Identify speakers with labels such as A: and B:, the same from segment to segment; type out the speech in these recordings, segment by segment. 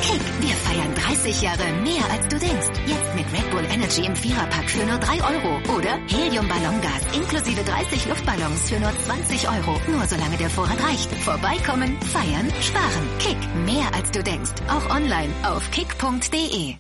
A: Kick, wir feiern 30 Jahre mehr als du denkst. Jetzt mit Red Bull Energy im Viererpack für nur 3 Euro. Oder Helium-Ballongas inklusive 30 Luftballons für nur 20 Euro. Nur solange der Vorrat reicht. Vorbeikommen, feiern, sparen. Kick, mehr als du denkst. Auch online auf kick.de.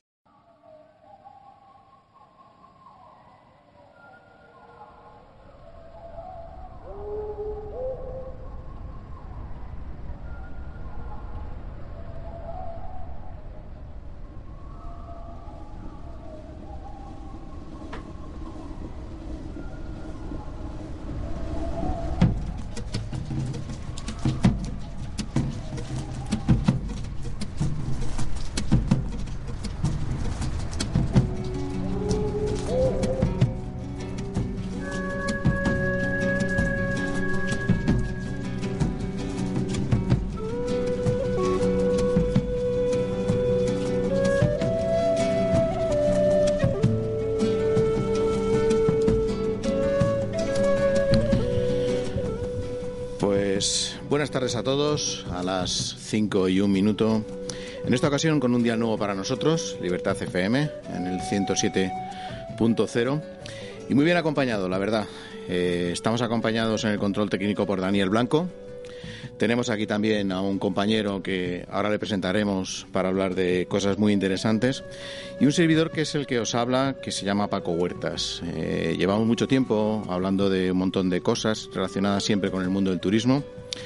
B: Buenas tardes a todos, a las 5:01. En esta ocasión con un día nuevo para nosotros, Libertad FM, en el 107.0. Y muy bien acompañado, la verdad. Estamos acompañados en el control técnico por Daniel Blanco. Tenemos aquí también a un compañero que ahora le presentaremos para hablar de cosas muy interesantes. Y un servidor que es el que os habla, que se llama Paco Huertas. Llevamos mucho tiempo hablando de un montón de cosas relacionadas siempre con el mundo del turismo.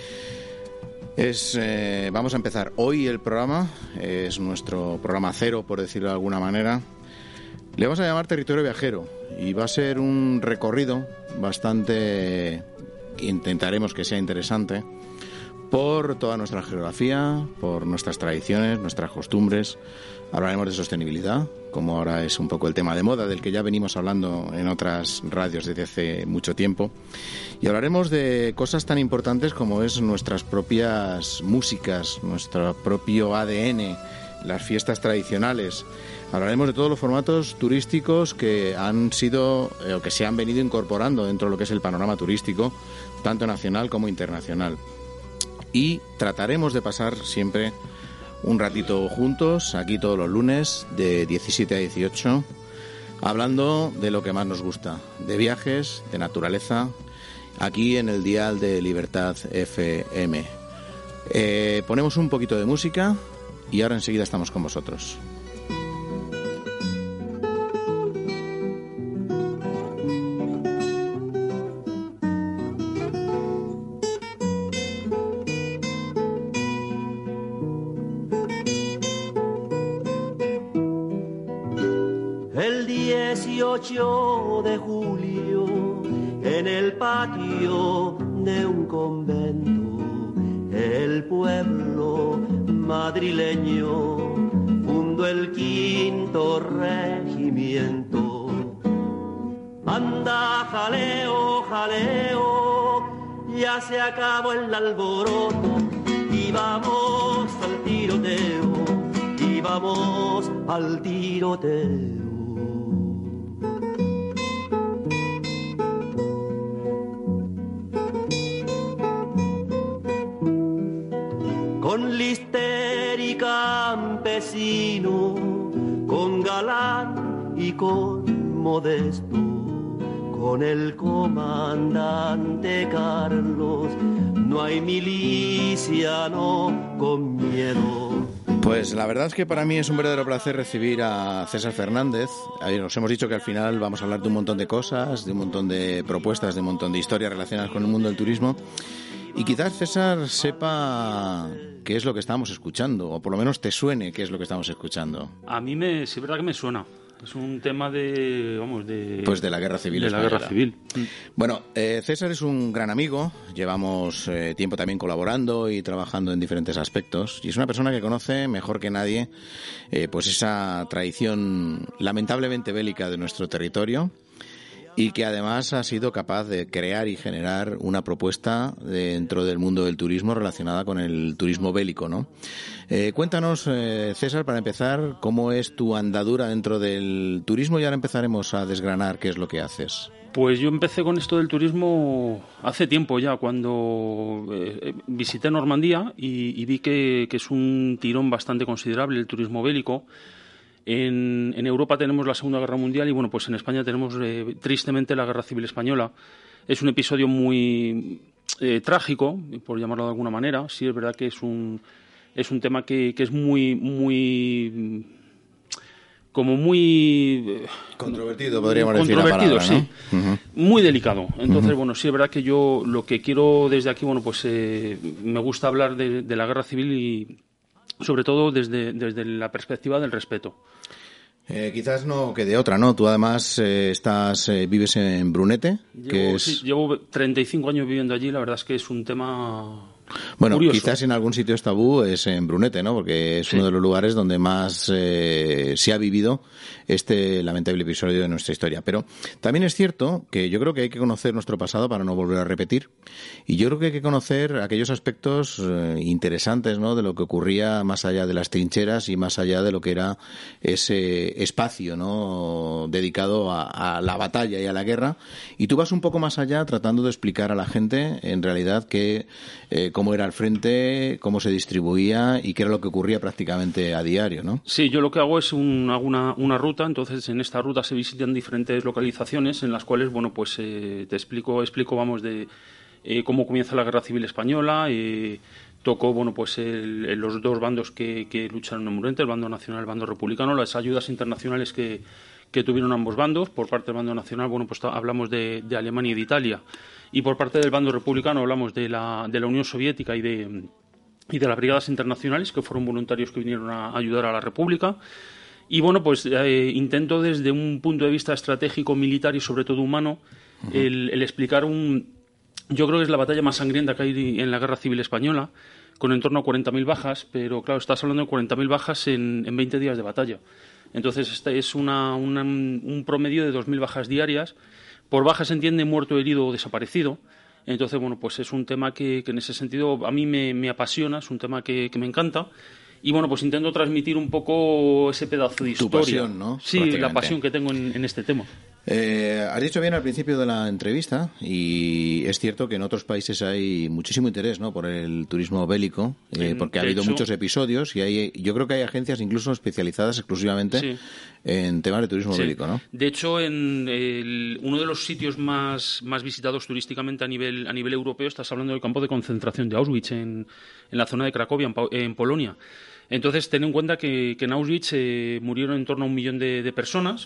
B: Vamos a empezar hoy el programa. Es nuestro programa cero, por decirlo de alguna manera. Le vamos a llamar Territorio Viajero. Y va a ser un recorrido bastante... intentaremos que sea interesante, por toda nuestra geografía, por nuestras tradiciones, nuestras costumbres. Hablaremos de sostenibilidad, como ahora es un poco el tema de moda, del que ya venimos hablando en otras radios desde hace mucho tiempo. Y hablaremos de cosas tan importantes como es nuestras propias músicas, nuestro propio ADN, las fiestas tradicionales. Hablaremos de todos los formatos turísticos que han sido o que se han venido incorporando dentro de lo que es el panorama turístico, tanto nacional como internacional. Y trataremos de pasar siempre un ratito juntos, aquí todos los lunes, de 17 a 18, hablando de lo que más nos gusta, de viajes, de naturaleza, aquí en el dial de Libertad FM. Ponemos un poquito de música y ahora enseguida estamos con vosotros.
C: El 18 de julio, en el patio de un convento, el pueblo madrileño fundó el 5º regimiento. Anda, jaleo, jaleo, ya se acabó el alboroto y vamos al tiroteo, y vamos al tiroteo. Con Lister y Campesino, con Galán y con Modesto, con el comandante Carlos, no hay miliciano con miedo.
B: Pues la verdad es que para mí es un verdadero placer recibir a César Fernández. Nos hemos dicho que al final vamos a hablar de un montón de cosas, de un montón de propuestas, de un montón de historias relacionadas con el mundo del turismo. Y quizás César sepa qué es lo que estamos escuchando, o por lo menos te suene qué es lo que estamos escuchando.
D: A mí sí es verdad que me suena. Es un tema
B: Pues de la Guerra Civil española.
D: De la Guerra Civil.
B: Bueno, César es un gran amigo. Llevamos tiempo también colaborando y trabajando en diferentes aspectos. Y es una persona que conoce mejor que nadie pues esa tradición lamentablemente bélica de nuestro territorio. y que además ha sido capaz de crear y generar una propuesta dentro del mundo del turismo relacionada con el turismo bélico, ¿no? Cuéntanos, César, para empezar, cómo es tu andadura dentro del turismo y ahora empezaremos a desgranar qué es lo que haces.
D: Pues yo empecé con esto del turismo hace tiempo ya, cuando visité Normandía y vi que es un tirón bastante considerable el turismo bélico. En Europa tenemos la Segunda Guerra Mundial y bueno, pues en España tenemos tristemente la Guerra Civil Española. Es un episodio muy trágico, por llamarlo de alguna manera. Sí, es verdad que es un tema que es muy
B: controvertido, podríamos decir la palabra, ¿no?
D: Sí.
B: Uh-huh.
D: Muy delicado. Entonces, bueno, sí es verdad que yo lo que quiero desde aquí, bueno, pues me gusta hablar de la Guerra Civil y sobre todo desde la perspectiva del respeto.
B: Quizás no quede otra, ¿no? Tú además vives en Brunete.
D: Llevo 35 años viviendo allí, la verdad es que es un tema...
B: Bueno,
D: curioso.
B: Quizás en algún sitio es tabú, es en Brunete, ¿no? Porque es uno de los lugares donde más se ha vivido este lamentable episodio de nuestra historia. Pero también es cierto que yo creo que hay que conocer nuestro pasado para no volver a repetir. Y yo creo que hay que conocer aquellos aspectos interesantes, ¿no? De lo que ocurría más allá de las trincheras y más allá de lo que era ese espacio, ¿no? Dedicado a la batalla y a la guerra. Y tú vas un poco más allá tratando de explicar a la gente, en realidad, cómo era el frente, cómo se distribuía y qué era lo que ocurría prácticamente a diario, ¿no?
D: Sí, yo lo que hago es hago una ruta, entonces en esta ruta se visitan diferentes localizaciones en las cuales, bueno, pues te explico, vamos, de cómo comienza la Guerra Civil Española, toco, bueno, pues los dos bandos que lucharon en Brunete, el bando nacional y el bando republicano, las ayudas internacionales que tuvieron ambos bandos. Por parte del bando nacional, bueno, pues hablamos de Alemania y de Italia. Y por parte del bando republicano hablamos de la Unión Soviética y de las brigadas internacionales, que fueron voluntarios que vinieron a ayudar a la República. Y bueno, pues intento desde un punto de vista estratégico, militar y sobre todo humano, el explicar yo creo que es la batalla más sangrienta que hay en la Guerra Civil Española, con en torno a 40.000 bajas, pero claro, estás hablando de 40.000 bajas en 20 días de batalla. Entonces, este es un promedio de 2.000 bajas diarias. Por baja se entiende muerto, herido o desaparecido. Entonces, bueno, pues es un tema que en ese sentido a mí me apasiona, es un tema que me encanta. Y bueno, pues intento transmitir un poco ese pedazo de historia.
B: Tu pasión, ¿no?
D: Sí, la pasión que tengo en este tema.
B: Has dicho bien al principio de la entrevista, y es cierto que en otros países hay muchísimo interés, ¿no?, por el turismo bélico, porque ha habido muchos episodios y yo creo que hay agencias incluso especializadas exclusivamente en temas de turismo bélico, ¿no?
D: De hecho, en uno de los sitios más visitados turísticamente a nivel europeo, estás hablando del campo de concentración de Auschwitz en la zona de Cracovia, en Polonia. Entonces, ten en cuenta que en Auschwitz murieron en torno a 1 millón de personas.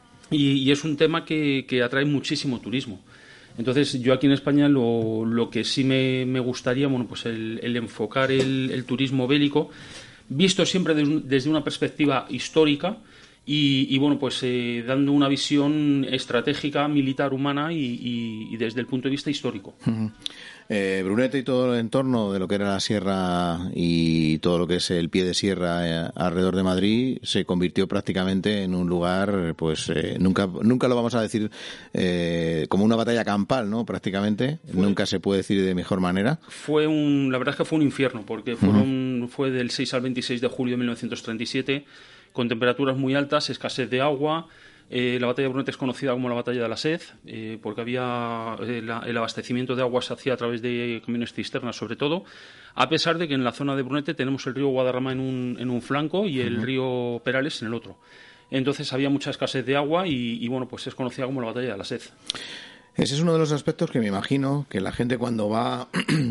D: Y es un tema que atrae muchísimo turismo. Entonces, yo aquí en España lo que sí me gustaría, bueno, pues el enfocar el turismo bélico, visto siempre desde una perspectiva histórica y bueno, pues dando una visión estratégica, militar, humana y desde el punto de vista histórico.
B: Brunete y todo el entorno de lo que era la sierra y todo lo que es el pie de sierra alrededor de Madrid se convirtió prácticamente en un lugar, pues nunca lo vamos a decir como una batalla campal, ¿no? Prácticamente nunca se puede decir de mejor manera.
D: La verdad es que fue un infierno, porque fue del 6 al 26 de julio de 1937, con temperaturas muy altas, escasez de agua. La batalla de Brunete es conocida como la batalla de la sed, porque había el abastecimiento de agua se hacía a través de camiones cisternas, sobre todo, a pesar de que en la zona de Brunete tenemos el río Guadarrama en un flanco y el río Perales en el otro. Entonces había mucha escasez de agua y bueno, pues es conocida como la batalla de la sed.
B: Ese es uno de los aspectos que me imagino que la gente cuando va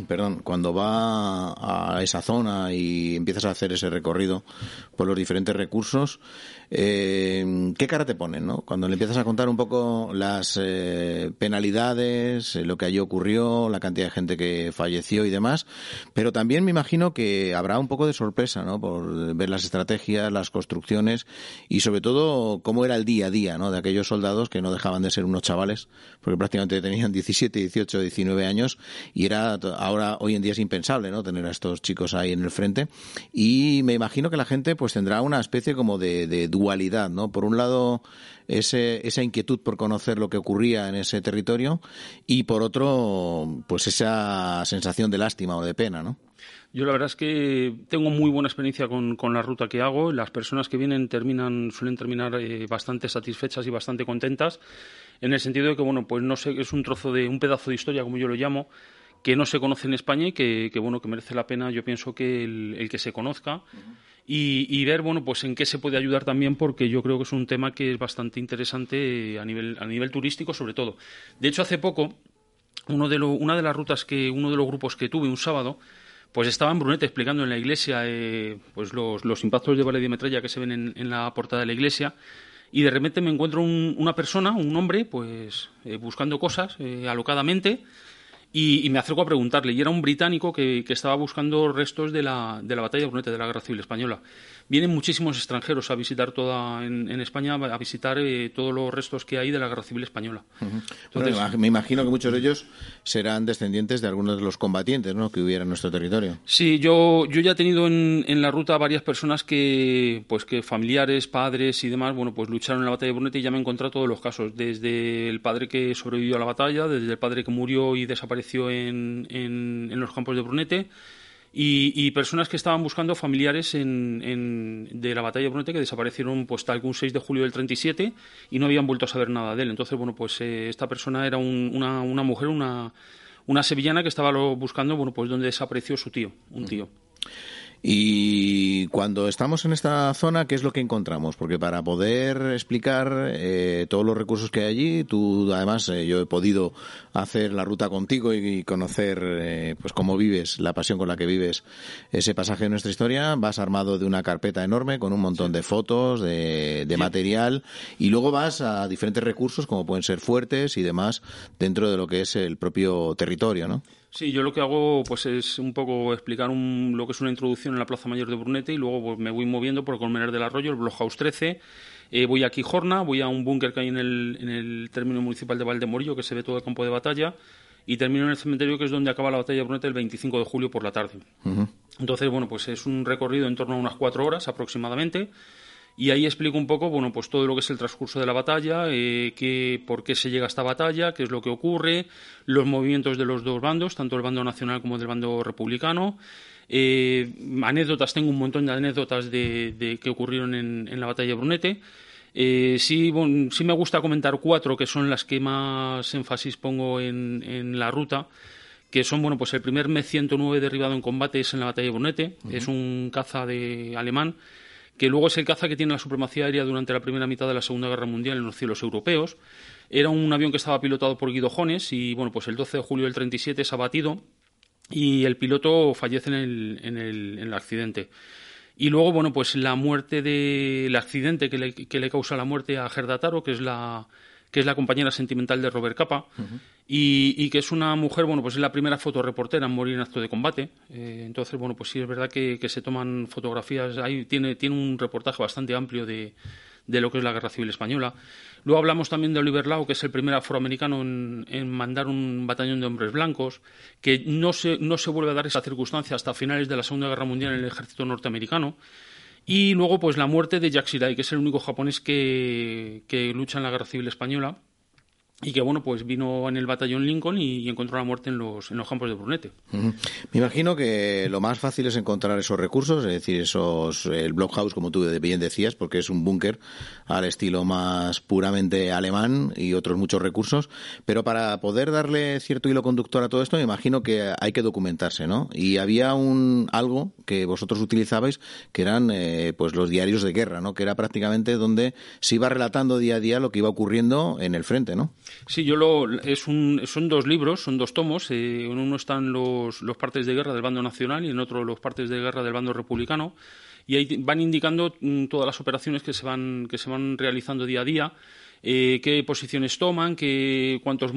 B: a esa zona y empiezas a hacer ese recorrido por los diferentes recursos, ¿qué cara te ponen, no? Cuando le empiezas a contar un poco las penalidades, lo que allí ocurrió, la cantidad de gente que falleció y demás, pero también me imagino que habrá un poco de sorpresa, ¿no?, por ver las estrategias, las construcciones y sobre todo cómo era el día a día, ¿no?, de aquellos soldados que no dejaban de ser unos chavales, porque prácticamente tenían 17, 18, 19 años y hoy en día es impensable, ¿no?, tener a estos chicos ahí en el frente. Y me imagino que la gente pues tendrá una especie como de dualidad, ¿no? Por un lado, esa inquietud por conocer lo que ocurría en ese territorio y por otro, pues esa sensación de lástima o de pena, ¿no?
D: Yo la verdad es que tengo muy buena experiencia con la ruta que hago. Las personas que vienen suelen terminar bastante satisfechas y bastante contentas, en el sentido de que, bueno, pues no sé, es un pedazo de historia, como yo lo llamo, que no se conoce en España y que merece la pena, yo pienso, que el que se conozca y ver, bueno, pues en qué se puede ayudar también, porque yo creo que es un tema que es bastante interesante a nivel turístico, sobre todo. De hecho, hace poco, uno de los grupos que tuve un sábado, pues estaba en Brunete explicando en la iglesia pues los impactos de bala y de metralla que se ven en la portada de la iglesia, y de repente me encuentro una persona, un hombre, pues buscando cosas alocadamente, y me acerco a preguntarle, y era un británico que estaba buscando restos de la batalla de Brunete, de la Guerra Civil Española. Vienen muchísimos extranjeros a visitar en España, a visitar todos los restos que hay de la Guerra Civil Española.
B: Uh-huh. Entonces, bueno, me imagino que muchos de ellos serán descendientes de algunos de los combatientes, ¿no?, que hubiera en nuestro territorio.
D: Sí, yo ya he tenido en la ruta varias personas que familiares, padres y demás, bueno, pues lucharon en la batalla de Brunete, y ya me he encontrado todos los casos, desde el padre que sobrevivió a la batalla, desde el padre que murió y desapareció en los campos de Brunete, y personas que estaban buscando familiares de la batalla de Brunete, que desaparecieron pues tal que un 6 de julio del 37 y no habían vuelto a saber nada de él. Entonces, bueno, pues esta persona era una mujer, una sevillana que estaba buscando, bueno, pues donde desapareció su tío, un tío.
B: Y cuando estamos en esta zona, ¿qué es lo que encontramos? Porque para poder explicar todos los recursos que hay allí, tú además yo he podido hacer la ruta contigo y conocer pues cómo vives, la pasión con la que vives ese pasaje de nuestra historia. Vas armado de una carpeta enorme con un montón de fotos, de material, y luego vas a diferentes recursos como pueden ser fuertes y demás dentro de lo que es el propio territorio, ¿no?
D: Sí, yo lo que hago pues es un poco explicar lo que es una introducción en la Plaza Mayor de Brunete, y luego pues me voy moviendo por Colmenar del Arroyo, el Blockhouse 13, voy a Quijorna, voy a un búnker que hay en el término municipal de Valdemorillo, que se ve todo el campo de batalla, y termino en el cementerio, que es donde acaba la batalla de Brunete el 25 de julio por la tarde. Uh-huh. Entonces, bueno, pues es un recorrido en torno a unas 4 horas aproximadamente. Y ahí explico un poco, bueno, pues todo lo que es el transcurso de la batalla, por qué se llega a esta batalla, qué es lo que ocurre, los movimientos de los dos bandos, tanto el bando nacional como del bando republicano. Anécdotas, tengo un montón de anécdotas de que ocurrieron en la batalla de Brunete. Sí me gusta comentar 4 que son las que más énfasis pongo en la ruta, que son, bueno, pues el primer Me-109 derribado en combate es en la batalla de Brunete. Uh-huh. Es un caza alemán, que luego es el caza que tiene la supremacía aérea durante la primera mitad de la Segunda Guerra Mundial en los cielos europeos. Era un avión que estaba pilotado por Guido Jones y, bueno, pues el 12 de julio del 37 es abatido y el piloto fallece en el accidente. Y luego, bueno, pues la muerte el accidente que le causa la muerte a Gerda Taro, que es la compañera sentimental de Robert Capa, uh-huh, y que es una mujer, bueno, pues es la primera fotoreportera en morir en acto de combate. Entonces, bueno, pues sí es verdad que se toman fotografías. Ahí tiene un reportaje bastante amplio de lo que es la Guerra Civil Española. Luego hablamos también de Oliver Lau, que es el primer afroamericano en mandar un batallón de hombres blancos, que no se vuelve a dar esa circunstancia hasta finales de la Segunda Guerra Mundial en el ejército norteamericano. Y luego, pues la muerte de Jack Shirai, que es el único japonés que lucha en la Guerra Civil Española y que, bueno, pues vino en el batallón Lincoln y encontró la muerte en los campos de Brunete. Uh-huh.
B: Me imagino que lo más fácil es encontrar esos recursos, es decir, el blockhouse, como tú bien decías, porque es un búnker al estilo más puramente alemán y otros muchos recursos, pero para poder darle cierto hilo conductor a todo esto, me imagino que hay que documentarse, ¿no? Y había algo que vosotros utilizabais, que eran pues los diarios de guerra, ¿no? Que era prácticamente donde se iba relatando día a día lo que iba ocurriendo en el frente, ¿no?
D: Sí, son 2 libros, son 2 tomos. En uno están los partes de guerra del bando nacional y en otro los partes de guerra del bando republicano. Y ahí van indicando todas las operaciones que se van realizando día a día, qué posiciones toman, cuántos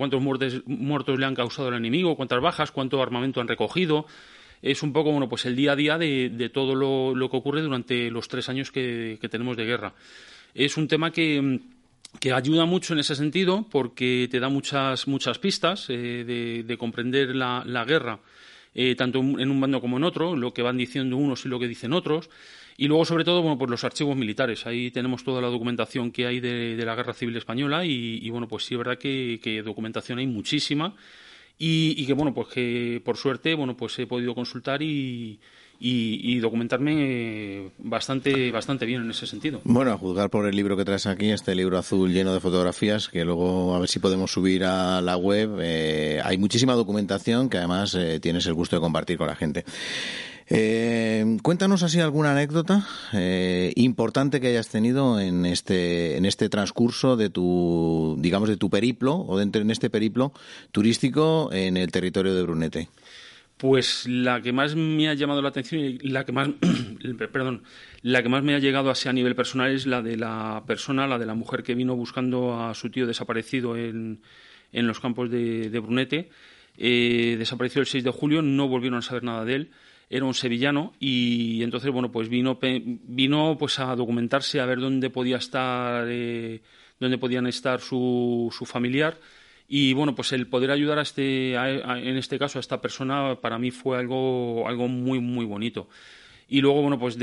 D: muertos le han causado al enemigo, cuántas bajas, cuánto armamento han recogido. Es un poco, bueno, pues el día a día de todo lo que ocurre durante los 3 años que tenemos de guerra. Es un tema que que ayuda mucho en ese sentido porque te da muchas pistas de comprender la guerra, tanto en un bando como en otro, lo que van diciendo unos y lo que dicen otros. Y luego, sobre todo, bueno, pues los archivos militares. Ahí tenemos toda la documentación que hay de la Guerra Civil Española y bueno, pues sí es verdad que documentación hay muchísima y que, bueno, pues que por suerte, bueno, pues he podido consultar y documentarme bastante bien en ese sentido.
B: Bueno, a juzgar por el libro que traes aquí, este libro azul lleno de fotografías, que luego a ver si podemos subir a la web, hay muchísima documentación que además tienes el gusto de compartir con la gente. Cuéntanos así alguna anécdota importante que hayas tenido en este transcurso de tu, digamos, de tu periplo o en este periplo turístico en el territorio de Brunete.
D: Pues la que más me ha llamado la atención y la que más me ha llegado así a nivel personal es la de la mujer que vino buscando a su tío desaparecido en los campos de Brunete. Desapareció el 6 de julio, no volvieron a saber nada de él. Era un sevillano y entonces, bueno, pues vino pues a documentarse, a ver dónde podían estar su familiar. Y bueno, pues el poder ayudar en este caso a esta persona para mí fue algo muy muy bonito. Y luego, bueno, pues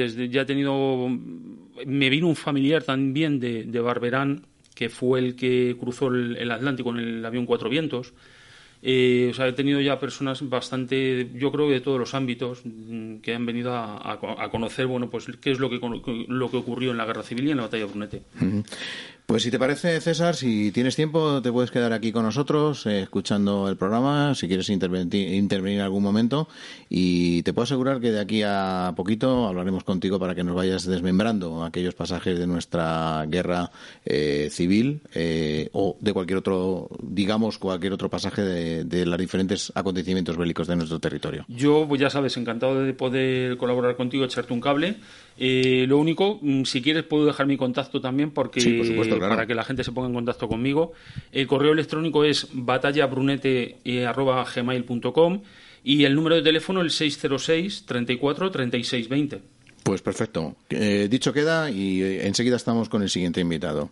D: me vino un familiar también de Barberán, que fue el que cruzó el Atlántico en el avión Cuatro Vientos. O sea, he tenido ya personas bastante, yo creo, de todos los ámbitos que han venido a conocer, bueno, pues qué es lo que ocurrió en la Guerra Civil y en la Batalla de Brunete. Uh-huh.
B: Pues si te parece, César, si tienes tiempo, te puedes quedar aquí con nosotros escuchando el programa, si quieres intervenir en algún momento, y te puedo asegurar que de aquí a poquito hablaremos contigo para que nos vayas desmembrando aquellos pasajes de nuestra guerra civil o de cualquier otro pasaje de los diferentes acontecimientos bélicos de nuestro territorio.
D: Yo, pues ya sabes, encantado de poder colaborar contigo, echarte un cable. Lo único, si quieres, puedo dejar mi contacto también porque
B: sí, por supuesto, claro,
D: para que la gente se ponga en contacto conmigo. El correo electrónico es batallabrunete@gmail.com y el número de teléfono el 606 34 36 20.
B: Pues perfecto. Dicho queda y enseguida estamos con el siguiente invitado.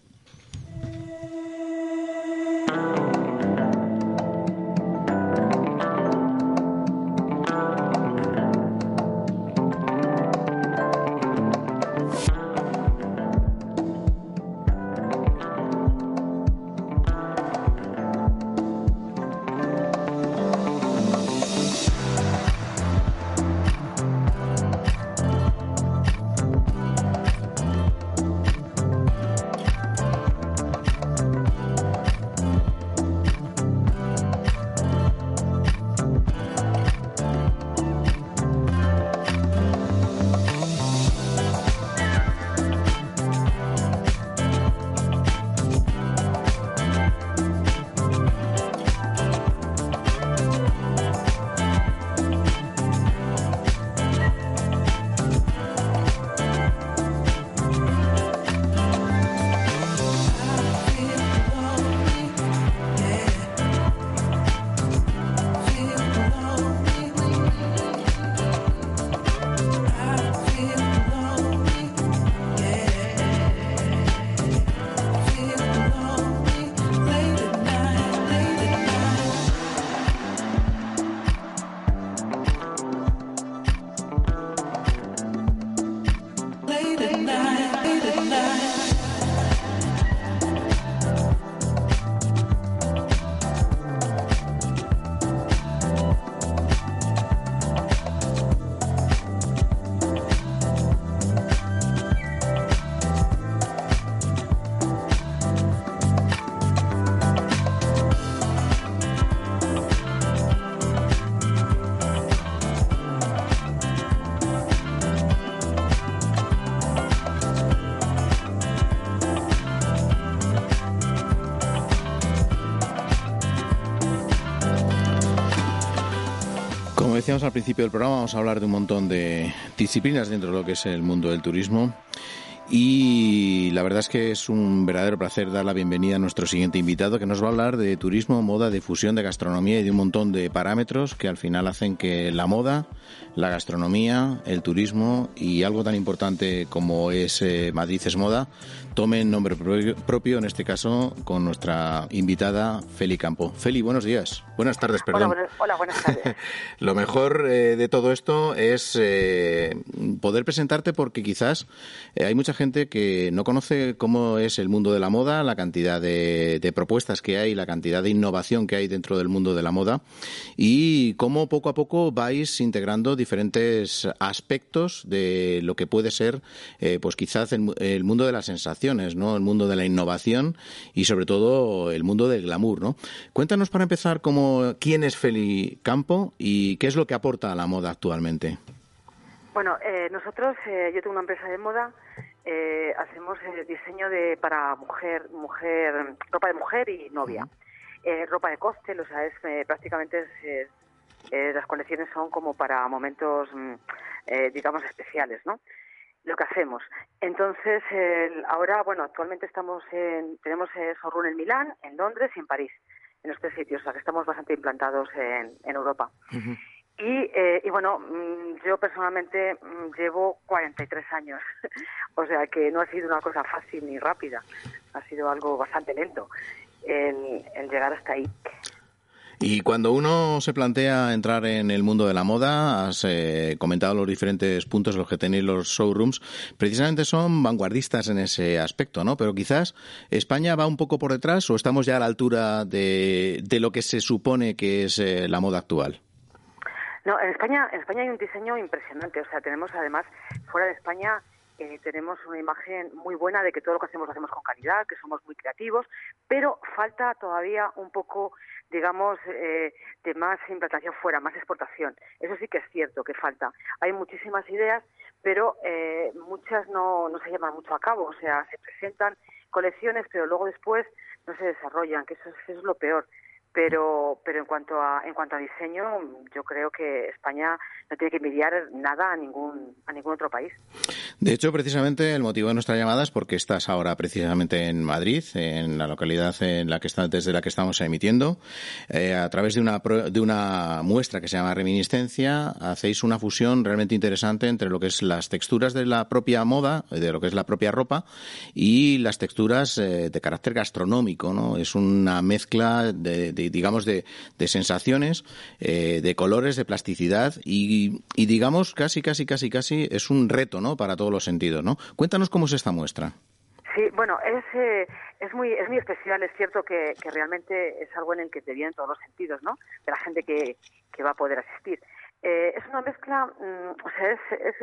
B: Como decíamos al principio del programa, vamos a hablar de un montón de disciplinas dentro de lo que es el mundo del turismo. Y la verdad es que es un verdadero placer dar la bienvenida a nuestro siguiente invitado, que nos va a hablar de turismo, moda, difusión de gastronomía y de un montón de parámetros que al final hacen que la moda, la gastronomía, el turismo y algo tan importante como es Madrid es Moda tomen nombre propio, en este caso con nuestra invitada Feli Campo. Feli, buenos días. Buenas tardes, perdón.
E: Hola, buenas tardes.
B: Lo mejor de todo esto es poder presentarte, porque quizás hay mucha gente que no conoce cómo es el mundo de la moda, la cantidad de propuestas que hay, la cantidad de innovación que hay dentro del mundo de la moda y cómo poco a poco vais integrando diferentes aspectos de lo que puede ser pues quizás el mundo de las sensaciones, ¿no? El mundo de la innovación y sobre todo el mundo del glamour, ¿no? Cuéntanos para empezar quién es Feli Campo y qué es lo que aporta a la moda actualmente.
E: Bueno, nosotros, yo tengo una empresa de moda, hacemos diseño para mujer, ropa de mujer y novia. Ropa de cóctel, o sea, prácticamente las colecciones son como para momentos, digamos, especiales, ¿no? Lo que hacemos. Entonces, ahora, bueno, actualmente tenemos showroom en Milán, en Londres y en París, en los 3 sitios, o sea, que estamos bastante implantados en Europa. Uh-huh. Y bueno, yo personalmente llevo 43 años, o sea que no ha sido una cosa fácil ni rápida, ha sido algo bastante lento el llegar hasta ahí.
B: Y cuando uno se plantea entrar en el mundo de la moda, has comentado los diferentes puntos en los que tenéis los showrooms, precisamente son vanguardistas en ese aspecto, ¿no? Pero quizás España va un poco por detrás, o estamos ya a la altura de lo que se supone que es la moda actual.
E: No, en España hay un diseño impresionante, o sea, tenemos además, fuera de España, tenemos una imagen muy buena de que todo lo que hacemos lo hacemos con calidad, que somos muy creativos, pero falta todavía un poco, digamos, de más implantación fuera, más exportación. Eso sí que es cierto que falta. Hay muchísimas ideas, pero muchas no se llevan mucho a cabo, o sea, se presentan colecciones, pero luego después no se desarrollan, que eso es lo peor. Pero en cuanto a diseño, yo creo que España no tiene que envidiar nada a ningún otro país.
B: De hecho, precisamente el motivo de nuestra llamada es porque estás ahora precisamente en Madrid, en la localidad desde la que estamos emitiendo. A través de una muestra que se llama Reminiscencia, hacéis una fusión realmente interesante entre lo que es las texturas de la propia moda, de lo que es la propia ropa, y las texturas de carácter gastronómico, ¿no? Es una mezcla digamos de sensaciones, de colores, de plasticidad y digamos casi es un reto, ¿no? Para todos los sentidos, ¿no? Cuéntanos cómo es esta muestra.
E: Sí, bueno, es muy especial. Es cierto que realmente es algo en el que te vienen todos los sentidos, ¿no? De la gente que va a poder asistir. Es una mezcla, o sea,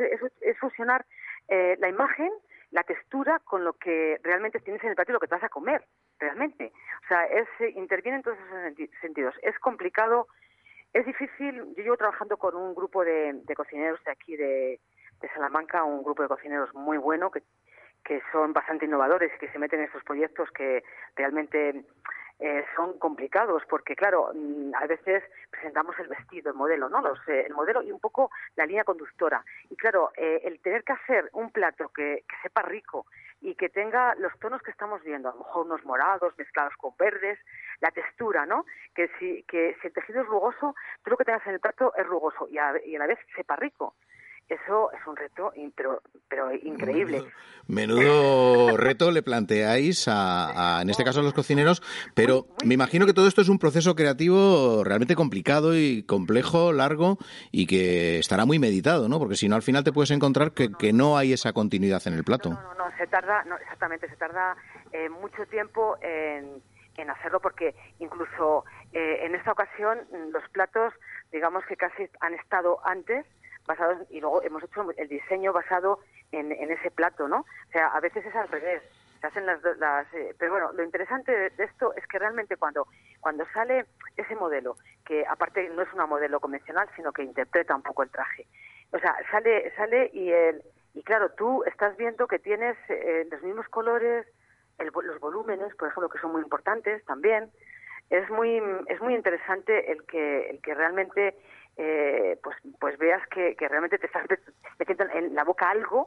E: es fusionar la imagen, la textura con lo que realmente tienes en el plato y lo que te vas a comer, realmente. O sea, interviene en todos esos sentidos. Es complicado, es difícil. Yo llevo trabajando con un grupo de cocineros de aquí de Salamanca, un grupo de cocineros muy bueno, que son bastante innovadores y que se meten en estos proyectos que realmente son complicados, porque claro, a veces presentamos el vestido, el modelo, ¿no? El modelo y un poco la línea conductora. Y claro, el tener que hacer un plato que sepa rico y que tenga los tonos que estamos viendo, a lo mejor unos morados mezclados con verdes, la textura, ¿no? Que si el tejido es rugoso, tú lo que tengas en el plato es rugoso y a la vez sepa rico. Eso es un reto, pero increíble.
B: Menudo reto le planteáis en este caso a los cocineros, pero me imagino que todo esto es un proceso creativo realmente complicado y complejo, largo, y que estará muy meditado, ¿no? Porque si no, al final te puedes encontrar que no hay esa continuidad en el plato.
E: No, se tarda mucho tiempo en hacerlo, porque incluso en esta ocasión los platos, digamos que casi han estado antes, basados, y luego hemos hecho el diseño basado en ese plato, ¿no? O sea, a veces es al revés, se hacen pero bueno, lo interesante de esto es que realmente cuando sale ese modelo, que aparte no es una modelo convencional, sino que interpreta un poco el traje, o sea, sale y claro, tú estás viendo que tienes los mismos colores, los volúmenes, por ejemplo, que son muy importantes también. Es muy interesante el que realmente pues veas que realmente te estás metiendo en la boca algo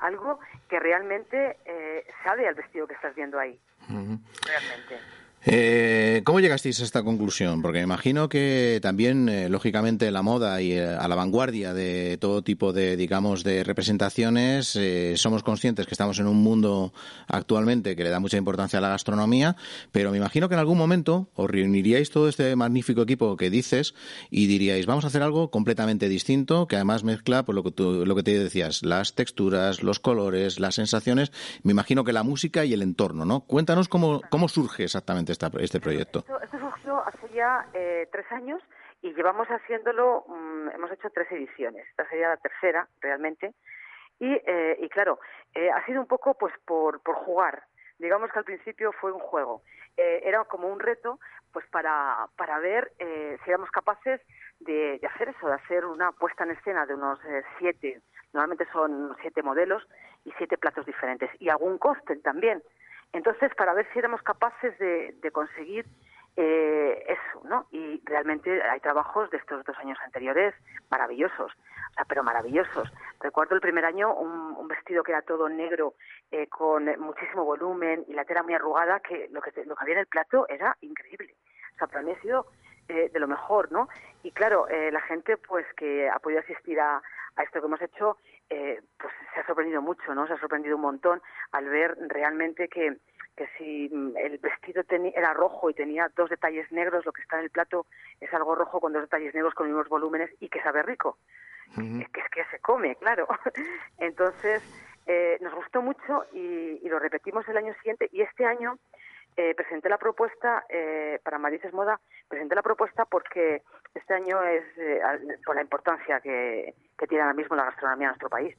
E: algo que realmente sabe al vestido que estás viendo ahí. Realmente.
B: ¿Cómo llegasteis a esta conclusión? Porque me imagino que también, lógicamente, la moda y a la vanguardia de todo tipo de, digamos, de representaciones, somos conscientes que estamos en un mundo actualmente que le da mucha importancia a la gastronomía, pero me imagino que en algún momento os reuniríais todo este magnífico equipo que dices y diríais, vamos a hacer algo completamente distinto, que además mezcla, pues lo que te decías, las texturas, los colores, las sensaciones, me imagino que la música y el entorno, ¿no? Cuéntanos cómo surge exactamente este proyecto.
E: Esto surgió hace ya 3 años y llevamos haciéndolo, hemos hecho 3 ediciones. Esta sería la tercera, realmente. Y claro, ha sido un poco pues por jugar. Digamos que al principio fue un juego. Era como un reto pues para ver si éramos capaces de hacer eso, de hacer una puesta en escena de unos 7, normalmente son 7 modelos y 7 platos diferentes, y algún cóctel también. Entonces, para ver si éramos capaces de conseguir eso, ¿no? Y realmente hay trabajos de estos 2 años anteriores maravillosos, o sea, pero maravillosos. Recuerdo el primer año un vestido que era todo negro, con muchísimo volumen y la tela muy arrugada, que lo que había en el plato era increíble. O sea, para mí ha sido de lo mejor, ¿no? Y claro, la gente pues que ha podido asistir a esto que hemos hecho, pues se ha sorprendido mucho, ¿no? Se ha sorprendido un montón al ver realmente que si el vestido era rojo y tenía 2 detalles negros, lo que está en el plato es algo rojo con 2 detalles negros con mismos volúmenes y que sabe rico. Es que se come, claro. Entonces, nos gustó mucho y lo repetimos el año siguiente, y este año presenté la propuesta para Matices Moda, presenté la propuesta porque este año es por la importancia que tiene ahora mismo la gastronomía en nuestro país.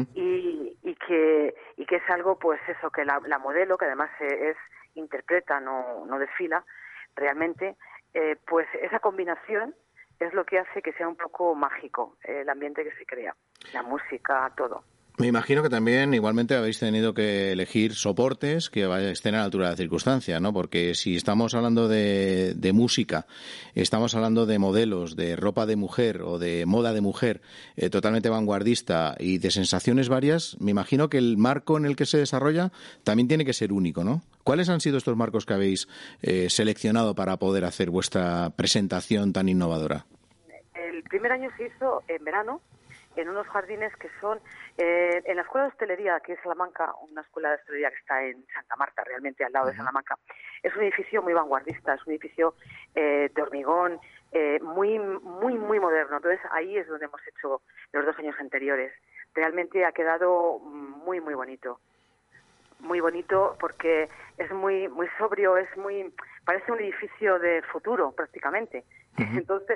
E: Y que es algo, pues eso, que la modelo, que además interpreta, no desfila realmente, pues esa combinación es lo que hace que sea un poco mágico el ambiente que se crea, la música, todo.
B: Me imagino que también igualmente habéis tenido que elegir soportes que estén a la altura de la circunstancia, ¿no? Porque si estamos hablando de música, estamos hablando de modelos, de ropa de mujer o de moda de mujer totalmente vanguardista y de sensaciones varias, me imagino que el marco en el que se desarrolla también tiene que ser único, ¿no? ¿Cuáles han sido estos marcos que habéis seleccionado para poder hacer vuestra presentación tan innovadora?
E: El primer año se hizo en verano, en unos jardines que son en la Escuela de Hostelería, que es Salamanca, una escuela de hostelería que está en Santa Marta, realmente al lado de Salamanca. Es un edificio muy vanguardista, es un edificio de hormigón, muy moderno. Entonces ahí es donde hemos hecho los 2 años anteriores. Realmente ha quedado muy bonito. Muy bonito porque es muy sobrio, parece un edificio de futuro prácticamente. Entonces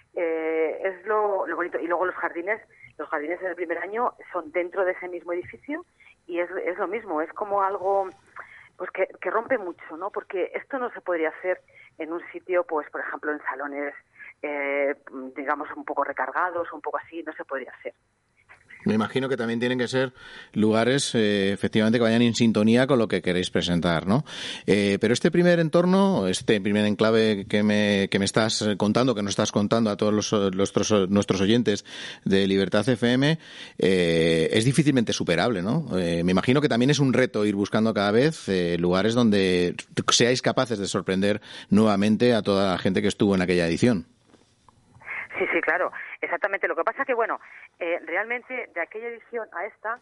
E: es lo bonito. Y luego los jardines en el primer año son dentro de ese mismo edificio y es lo mismo, es como algo pues que rompe mucho, ¿no? Porque esto no se podría hacer en un sitio, pues por ejemplo en salones digamos un poco recargados, un poco así, no se podría hacer.
B: Me imagino que también tienen que ser lugares, efectivamente, que vayan en sintonía con lo que queréis presentar, ¿no? Pero este primer entorno, este primer enclave que me estás contando, que nos estás contando a todos nuestros oyentes de Libertad FM, es difícilmente superable, ¿no? Me imagino que también es un reto ir buscando cada vez lugares donde seáis capaces de sorprender nuevamente a toda la gente que estuvo en aquella edición.
E: Sí, claro, exactamente. Lo que pasa que, bueno, realmente de aquella edición a esta,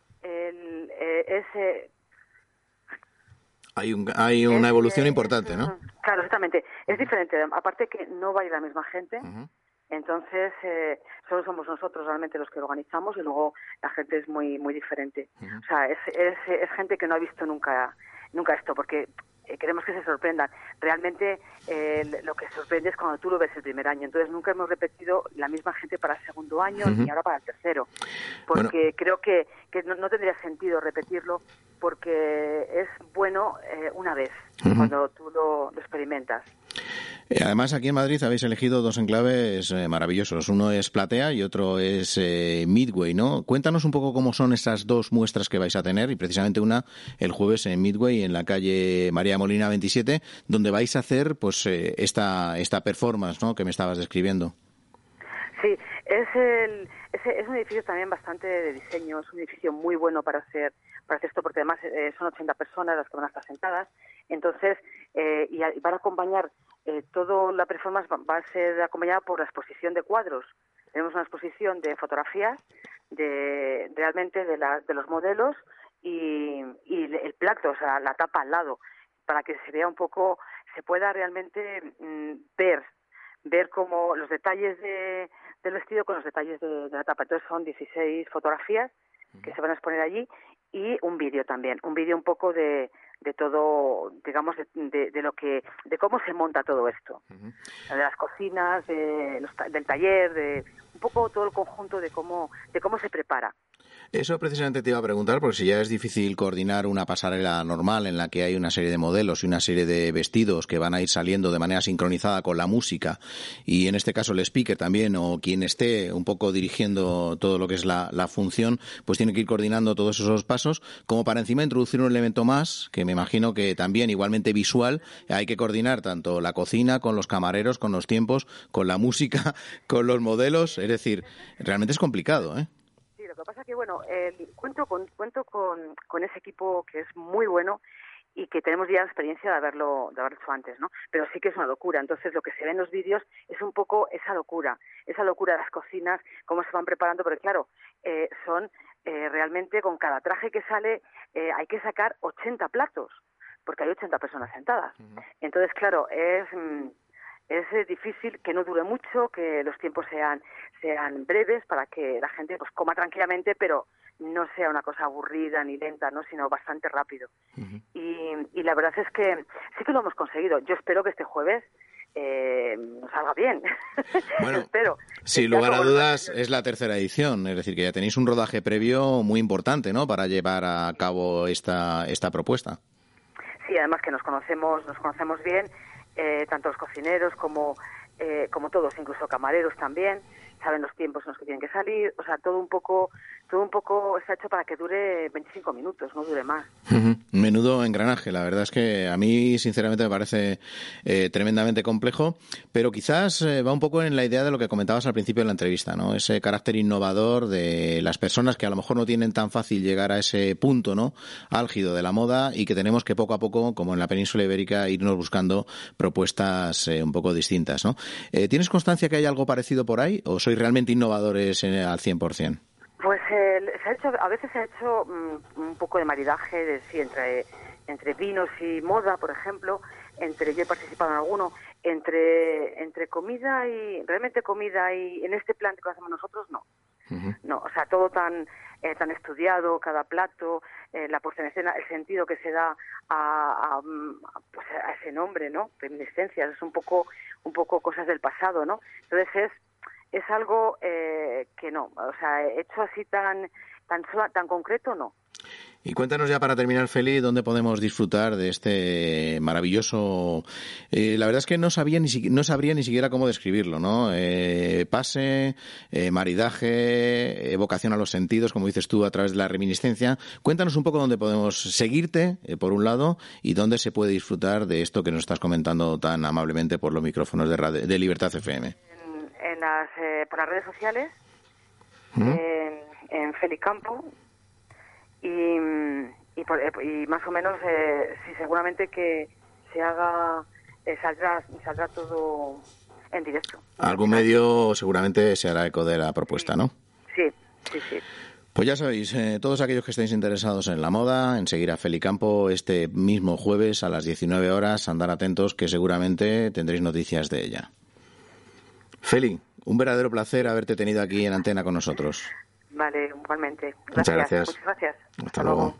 B: hay una evolución importante, ¿no?
E: Claro, exactamente. Es diferente. Aparte que no va a ir la misma gente, entonces solo somos nosotros realmente los que lo organizamos y luego la gente es muy diferente. O sea, es gente que no ha visto nunca esto, porque queremos que se sorprendan. Realmente lo que sorprende es cuando tú lo ves el primer año. Entonces nunca hemos repetido la misma gente para el segundo año ni ahora para el tercero. Porque creo que no tendría sentido repetirlo, porque es bueno una vez cuando tú lo experimentas.
B: Además, aquí en Madrid habéis elegido 2 enclaves maravillosos. Uno es Platea y otro es Midway, ¿no? Cuéntanos un poco cómo son esas 2 muestras que vais a tener, y precisamente una el jueves en Midway, en la calle María Molina 27, donde vais a hacer pues esta performance, ¿no?, que me estabas describiendo.
E: Sí, Es un edificio también bastante de diseño, es un edificio muy bueno para hacer esto, porque además son 80 personas las que van a estar sentadas. Entonces, y van a acompañar, toda la performance va a ser acompañada por la exposición de cuadros. Tenemos una exposición de fotografías realmente de los modelos y el plato, o sea, la tapa al lado, para que se vea un poco, se pueda realmente ver como los detalles del vestido con los detalles de la tapa. Entonces son 16 fotografías que se van a exponer allí y un vídeo también, un vídeo un poco de todo, digamos, de cómo se monta todo esto, de las cocinas, del taller, de un poco todo el conjunto de cómo se prepara.
B: Eso precisamente te iba a preguntar, porque si ya es difícil coordinar una pasarela normal en la que hay una serie de modelos y una serie de vestidos que van a ir saliendo de manera sincronizada con la música, y en este caso el speaker también, o quien esté un poco dirigiendo todo lo que es la función, pues tiene que ir coordinando todos esos pasos, como para encima introducir un elemento más, que me imagino que también igualmente visual, hay que coordinar tanto la cocina con los camareros, con los tiempos, con la música, con los modelos, es decir, realmente es complicado, ¿eh?
E: Lo que pasa es que, bueno, cuento con ese equipo que es muy bueno y que tenemos ya la experiencia de haberlo hecho antes, ¿no? Pero sí que es una locura. Entonces, lo que se ve en los vídeos es un poco esa locura de las cocinas, cómo se van preparando, porque claro, son realmente con cada traje que sale hay que sacar 80 platos, porque hay 80 personas sentadas. Entonces, claro, es difícil que no dure mucho, que los tiempos sean breves para que la gente pues coma tranquilamente, pero no sea una cosa aburrida ni lenta, ¿no? Sino bastante rápido. Y la verdad es que sí que lo hemos conseguido. Yo espero que este jueves salga bien.
B: Bueno,
E: espero.
B: Sin lugar a dudas es la tercera edición, es decir, que ya tenéis un rodaje previo muy importante, ¿no?, para llevar a cabo esta propuesta.
E: Sí, además que nos conocemos bien, tanto los cocineros como todos, incluso camareros también, saben los tiempos en los que tienen que salir, o sea, todo un poco está hecho para que dure 25 minutos, no dure más.
B: Menudo engranaje, la verdad es que a mí sinceramente me parece tremendamente complejo, pero quizás va un poco en la idea de lo que comentabas al principio de la entrevista, ¿no? Ese carácter innovador de las personas que a lo mejor no tienen tan fácil llegar a ese punto, ¿no?, álgido de la moda, y que tenemos que poco a poco, como en la península ibérica, irnos buscando propuestas un poco distintas, ¿no? ¿Tienes constancia que hay algo parecido por ahí o sois realmente innovadores al 100%?
E: Pues a veces se ha hecho un poco de maridaje entre vinos y moda, por ejemplo. Yo he participado en alguno, entre comida y realmente comida, y en este plan que hacemos nosotros no. No, o sea, todo tan estudiado, cada plato, la puesta en escena, el sentido que se da a ese nombre, ¿no? Reminiscencias, es un poco cosas del pasado, ¿no? Entonces es algo que no, o sea, hecho así tan concreto, no.
B: Y cuéntanos ya para terminar, Feli, dónde podemos disfrutar de este maravilloso... la verdad es que no sabría ni siquiera cómo describirlo, ¿no? Pase, maridaje, evocación a los sentidos, como dices tú, a través de la reminiscencia. Cuéntanos un poco dónde podemos seguirte, por un lado, y dónde se puede disfrutar de esto que nos estás comentando tan amablemente por los micrófonos de Libertad FM.
E: Por las redes sociales, en Feli Campo, y más o menos sí, seguramente que se haga, saldrá todo en directo.
B: Algún medio seguramente se hará eco de la propuesta, ¿no?
E: Sí.
B: Pues ya sabéis, todos aquellos que estéis interesados en la moda, en seguir a Feli Campo este mismo jueves a las 19 horas, andar atentos que seguramente tendréis noticias de ella. Feli, un verdadero placer haberte tenido aquí en antena con nosotros.
E: Vale, igualmente.
B: Muchas gracias.
E: Muchas gracias.
B: Hasta luego.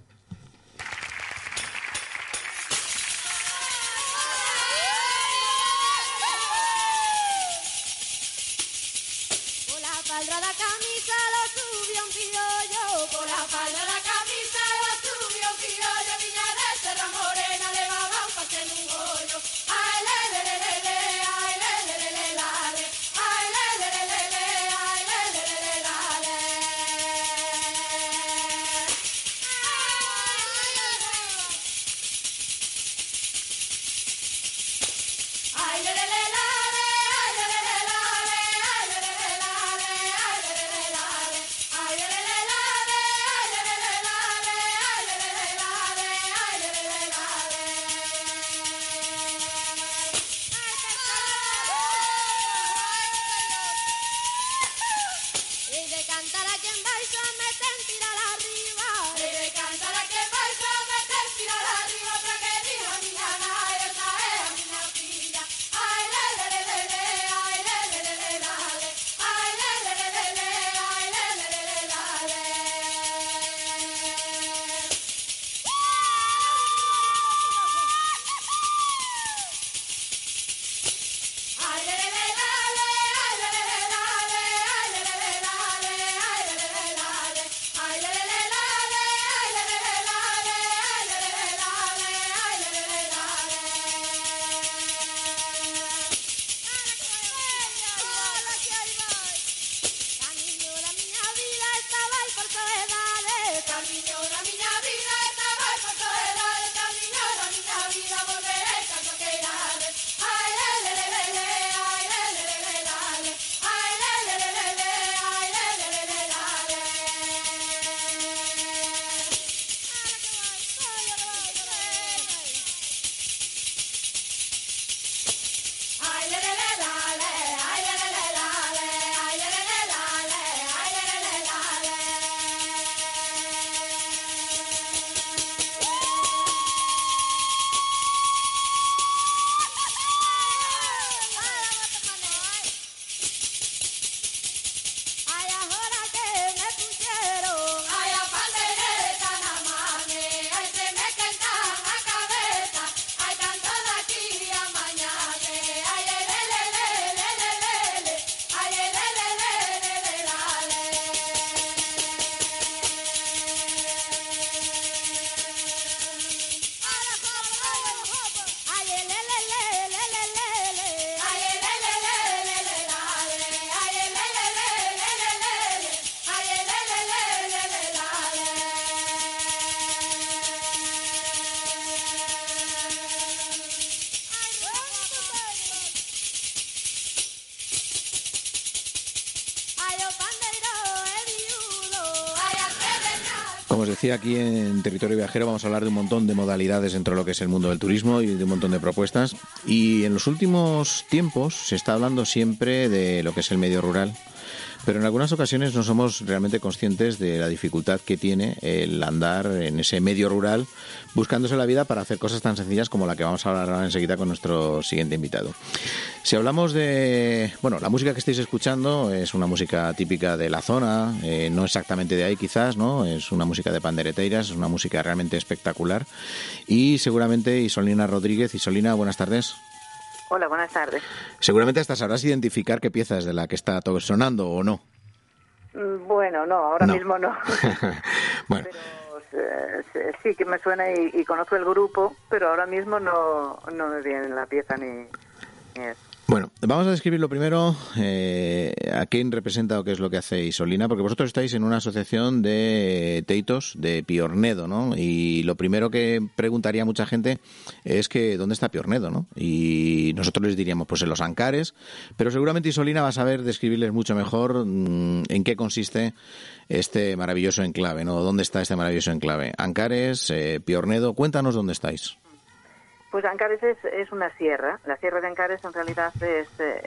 B: decía, aquí en Territorio Viajero vamos a hablar de un montón de modalidades dentro de lo que es el mundo del turismo y de un montón de propuestas. Y en los últimos tiempos se está hablando siempre de lo que es el medio rural, pero en algunas ocasiones no somos realmente conscientes de la dificultad que tiene el andar en ese medio rural buscándose la vida para hacer cosas tan sencillas como la que vamos a hablar ahora enseguida con nuestro siguiente invitado. Si hablamos de... Bueno, la música que estáis escuchando es una música típica de la zona, no exactamente de ahí quizás, ¿no? Es una música de pandereteiras, es una música realmente espectacular. Y seguramente Isolina Rodríguez. Isolina, buenas tardes.
E: Hola, buenas tardes.
B: Seguramente hasta sabrás identificar qué pieza es de la que está todo sonando, ¿o no?
E: Bueno, no, ahora mismo no.
B: Bueno.
E: Pero sí que me suena y conozco el grupo, pero ahora mismo no me viene la pieza ni eso.
B: Bueno, vamos a describir lo primero a quién representa o qué es lo que hace Isolina, porque vosotros estáis en una asociación de teitos de Piornedo, ¿no? Y lo primero que preguntaría mucha gente es que ¿dónde está Piornedo, no? Y nosotros les diríamos, pues en los Ancares, pero seguramente Isolina va a saber describirles mucho mejor en qué consiste este maravilloso enclave, ¿no? ¿Dónde está este maravilloso enclave? Ancares, Piornedo, cuéntanos dónde estáis.
E: Pues Ancares es una sierra. La sierra de Ancares en realidad es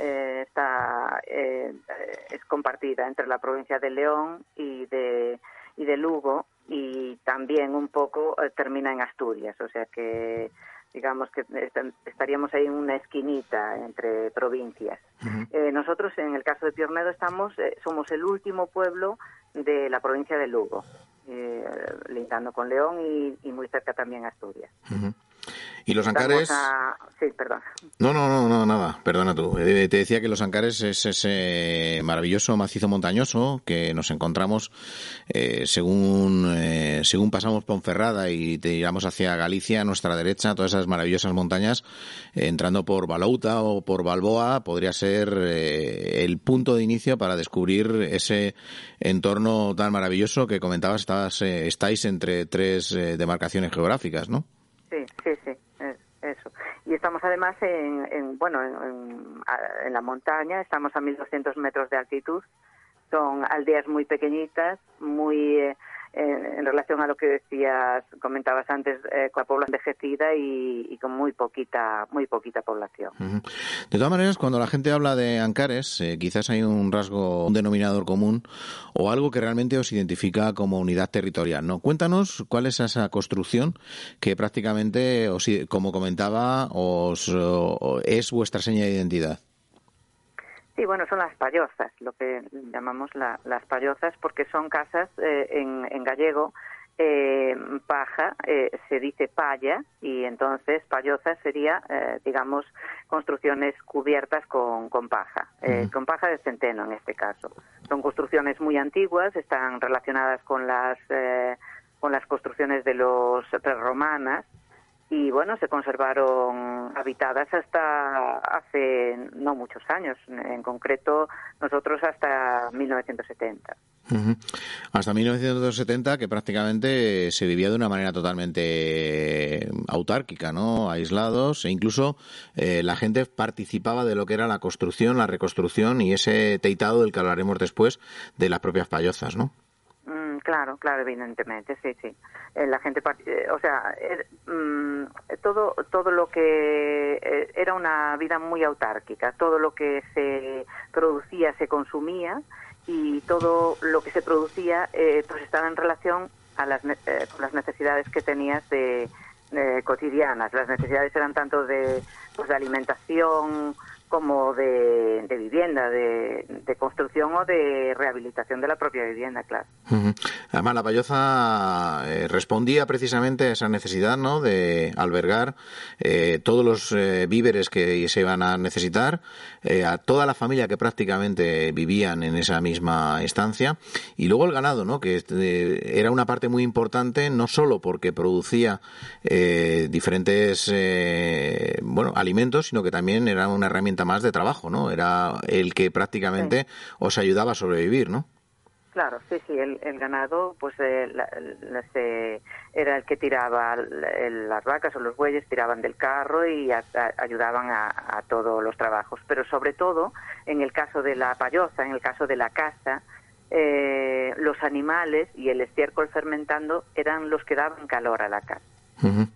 E: compartida entre la provincia de León y de Lugo, y también un poco termina en Asturias, o sea que digamos que estaríamos ahí en una esquinita entre provincias. Uh-huh. Nosotros, en el caso de Piornedo, somos el último pueblo de la provincia de Lugo, lindando con León y muy cerca también Asturias.
B: Uh-huh. ¿Y los Ancares?
E: Sí, perdón.
B: No, nada, perdona tú. Te decía que los Ancares es ese maravilloso macizo montañoso que nos encontramos según pasamos Ponferrada y tiramos hacia Galicia, a nuestra derecha, todas esas maravillosas montañas, entrando por Balouta o por Balboa, podría ser el punto de inicio para descubrir ese entorno tan maravilloso que comentabas, estáis entre tres demarcaciones geográficas, ¿no?
E: Sí, eso. Y estamos además en la montaña, estamos a 1.200 metros de altitud. Son aldeas muy pequeñitas, muy en relación a lo que comentabas antes, con la población envejecida y con muy poquita población.
B: Uh-huh. De todas maneras, cuando la gente habla de Ancares, quizás hay un denominador común o algo que realmente os identifica como unidad territorial, ¿no? Cuéntanos cuál es esa construcción que prácticamente, como comentaba, es vuestra seña de identidad.
E: Sí, bueno, son las pallozas, lo que llamamos las pallozas, porque son casas en gallego, paja, se dice palla, y entonces pallozas sería, digamos, construcciones cubiertas con paja, con paja de centeno en este caso. Son construcciones muy antiguas, están relacionadas con las construcciones de los prerromanas, y bueno, se conservaron habitadas hasta hace no muchos años, en concreto nosotros hasta 1970.
B: Uh-huh. Hasta 1970, que prácticamente se vivía de una manera totalmente autárquica, ¿no? Aislados, e incluso la gente participaba de lo que era la construcción, la reconstrucción y ese teitado del que hablaremos después de las propias pallozas, ¿no?
E: Claro, evidentemente, sí. La gente, todo lo que era una vida muy autárquica, todo lo que se producía se consumía, y todo lo que se producía pues estaba en relación a con las necesidades que tenías cotidianas. Las necesidades eran tanto de alimentación como de vivienda, de construcción o de rehabilitación de la propia vivienda, claro.
B: Uh-huh. Además, la Palloza respondía precisamente a esa necesidad, ¿no?, de albergar todos los víveres que se iban a necesitar, a toda la familia que prácticamente vivían en esa misma estancia, y luego el ganado, ¿no?, que era una parte muy importante, no solo porque producía diferentes alimentos, sino que también era una herramienta más de trabajo, ¿no? Era el que prácticamente os ayudaba a sobrevivir, ¿no?
E: Claro, sí, el ganado pues era el que tiraba las vacas o los bueyes, tiraban del carro y ayudaban a todos los trabajos. Pero sobre todo, en el caso de la palloza, en el caso de la casa, los animales y el estiércol fermentando eran los que daban calor a la casa.
B: Uh-huh.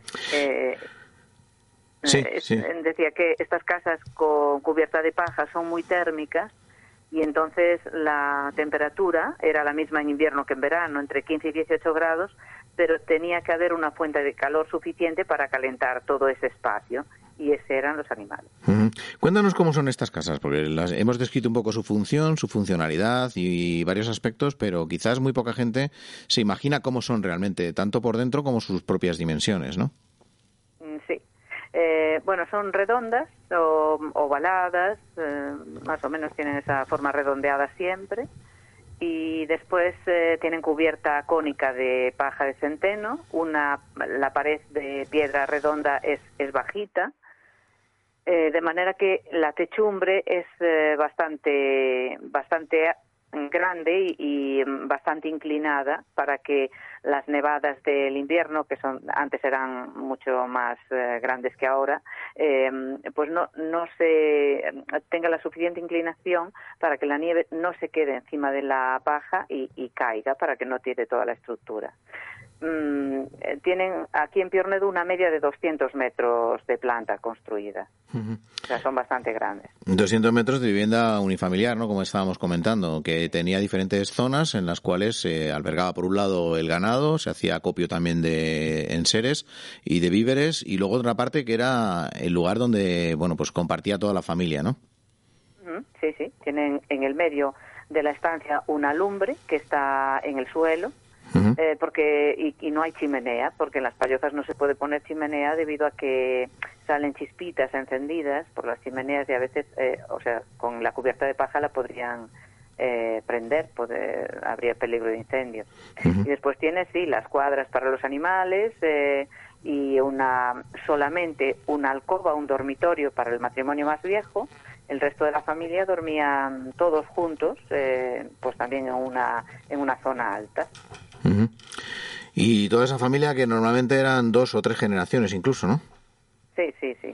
B: Sí.
E: Decía que estas casas con cubierta de paja son muy térmicas y entonces la temperatura era la misma en invierno que en verano, entre 15 y 18 grados, pero tenía que haber una fuente de calor suficiente para calentar todo ese espacio, y ese eran los animales.
B: Uh-huh. Cuéntanos cómo son estas casas, porque hemos descrito un poco su función, su funcionalidad y varios aspectos, pero quizás muy poca gente se imagina cómo son realmente, tanto por dentro como sus propias dimensiones, ¿no?
E: Sí. Bueno, son redondas o ovaladas, más o menos tienen esa forma redondeada siempre, y después tienen cubierta cónica de paja de centeno, la pared de piedra redonda es bajita, de manera que la techumbre es bastante grande y bastante inclinada para que las nevadas del invierno, que antes eran mucho más grandes que ahora, pues no se tenga la suficiente inclinación para que la nieve no se quede encima de la paja y caiga, para que no tire toda la estructura. Tienen aquí en Piornedo una media de 200 metros de planta construida. Uh-huh. O sea, son bastante grandes.
B: 200 metros de vivienda unifamiliar, ¿no? Como estábamos comentando, que tenía diferentes zonas en las cuales se albergaba por un lado el ganado, se hacía acopio también de enseres y de víveres, y luego otra parte que era el lugar donde, bueno, pues compartía toda la familia, ¿no?
E: Sí, sí. Tienen en el medio de la estancia una lumbre que está en el suelo. Uh-huh. Porque no hay chimenea, porque en las payozas no se puede poner chimenea debido a que salen chispitas encendidas por las chimeneas y a veces, con la cubierta de paja la podrían prender, habría peligro de incendio. Uh-huh. Y después tiene, las cuadras para los animales y solamente una alcoba, un dormitorio para el matrimonio más viejo. El resto de la familia dormían todos juntos, pues también en una zona alta.
B: Uh-huh. Y toda esa familia que normalmente eran 2 o 3 generaciones incluso, ¿no?
E: Sí,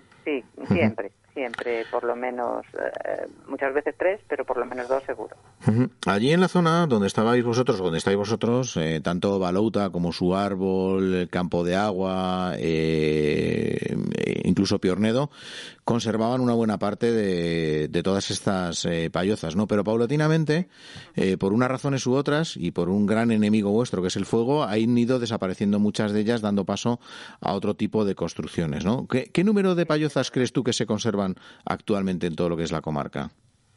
E: siempre, por lo menos, muchas veces 3, pero por lo menos 2 seguro.
B: Uh-huh. Allí en la zona donde estáis vosotros, tanto Balouta como su árbol, el campo de agua, incluso Piornedo, conservaban una buena parte de todas estas payozas, ¿no? Pero paulatinamente, por unas razones u otras, y por un gran enemigo vuestro que es el fuego, han ido desapareciendo muchas de ellas, dando paso a otro tipo de construcciones, ¿no? ¿Qué número de payozas crees tú que se conservan actualmente en todo lo que es la comarca?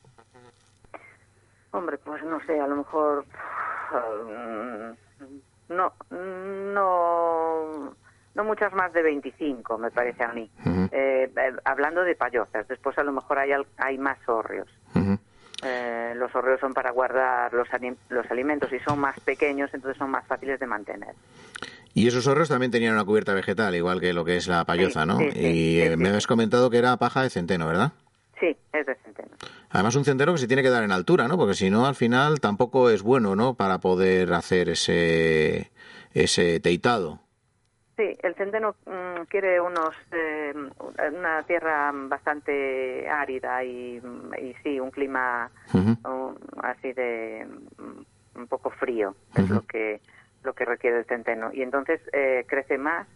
E: Hombre, pues no sé, a lo mejor no muchas más de 25, me parece a mí. Uh-huh. Hablando de payozas, después a lo mejor hay más hórreos. Uh-huh. Los hórreos son para guardar los alimentos y son más pequeños, entonces son más fáciles de mantener.
B: Y esos hórreos también tenían una cubierta vegetal, igual que lo que es la payoza, ¿no? Sí, me habías comentado que era paja de centeno, ¿verdad?
E: Sí, es de centeno.
B: Además, un centeno que se tiene que dar en altura, ¿no? Porque si no, al final tampoco es bueno, ¿no? Para poder hacer ese teitado.
E: Sí, el centeno quiere una tierra bastante árida y sí, un clima uh-huh. Así de un poco frío, uh-huh. Es lo que requiere el centeno. Y entonces crece más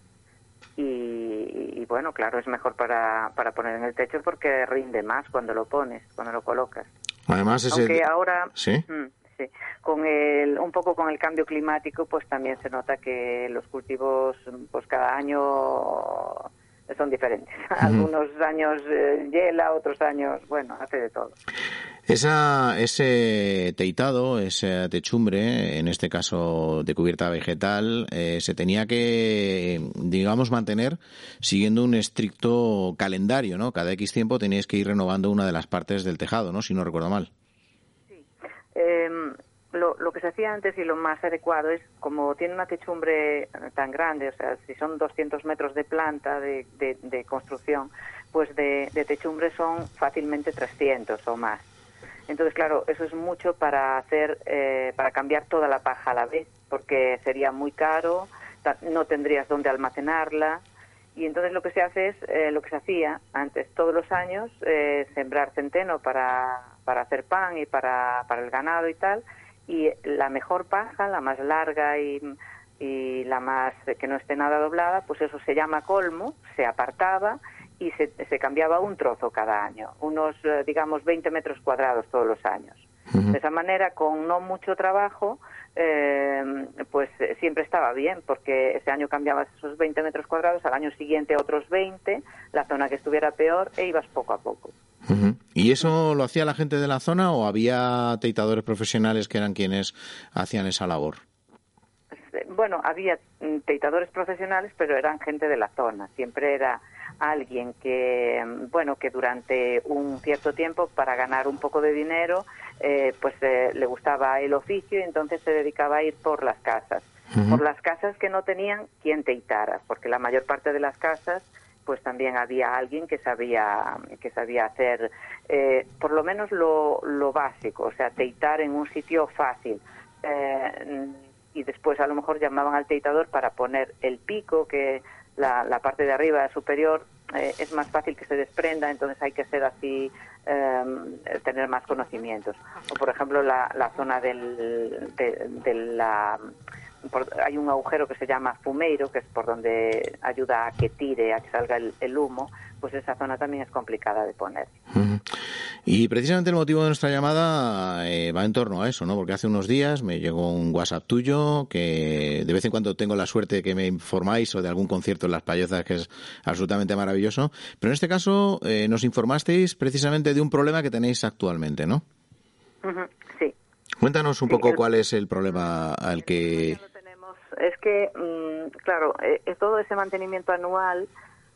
E: y bueno, claro, es mejor para poner en el techo porque rinde más cuando lo colocas.
B: Además,
E: aunque ahora...
B: ¿Sí?
E: Sí, un poco con el cambio climático, pues también se nota que los cultivos, pues cada año son diferentes. Uh-huh. Algunos años hiela, otros años, bueno, hace de todo.
B: Ese teitado, esa techumbre, en este caso de cubierta vegetal, se tenía que, digamos, mantener siguiendo un estricto calendario, ¿no? Cada X tiempo teníais que ir renovando una de las partes del tejado, ¿no? Si no recuerdo mal.
E: Lo que se hacía antes y lo más adecuado es, como tiene una techumbre tan grande, o sea, si son 200 metros de planta de construcción, pues de techumbre son fácilmente 300 o más. Entonces, claro, eso es mucho para cambiar toda la paja a la vez, porque sería muy caro, no tendrías dónde almacenarla. Y entonces lo que se hace es, lo que se hacía antes todos los años, sembrar centeno para hacer pan y para el ganado y tal, y la mejor paja, la más larga y la más que no esté nada doblada, pues eso se llama colmo, se apartaba y se cambiaba un trozo cada año, unos, digamos, 20 metros cuadrados todos los años. De esa manera, con no mucho trabajo, pues siempre estaba bien, porque ese año cambiabas esos 20 metros cuadrados, al año siguiente otros 20, la zona que estuviera peor, e ibas poco a poco.
B: ¿Y eso lo hacía la gente de la zona o había teitadores profesionales que eran quienes hacían esa labor?
E: Bueno, había teitadores profesionales, pero eran gente de la zona. Siempre era alguien que, bueno, que durante un cierto tiempo, para ganar un poco de dinero, le gustaba el oficio y entonces se dedicaba a ir por las casas. Por las casas que no tenían quien teitara, porque la mayor parte de las casas pues también había alguien que sabía hacer por lo menos lo básico, o sea, teitar en un sitio fácil. Y después a lo mejor llamaban al teitador para poner el pico, que la parte de arriba superior es más fácil que se desprenda, entonces hay que ser así, tener más conocimientos. O por ejemplo la zona hay un agujero que se llama fumeiro, que es por donde ayuda a que tire, a que salga el humo, pues esa zona también es complicada de poner.
B: Y precisamente el motivo de nuestra llamada va en torno a eso, ¿no? Porque hace unos días me llegó un WhatsApp tuyo que de vez en cuando tengo la suerte de que me informáis o de algún concierto en Las Payozas, que es absolutamente maravilloso, pero en este caso nos informasteis precisamente de un problema que tenéis actualmente, ¿no?
E: Sí.
B: Cuéntanos un poco cuál es el problema al que...
E: Es que, claro, todo ese mantenimiento anual,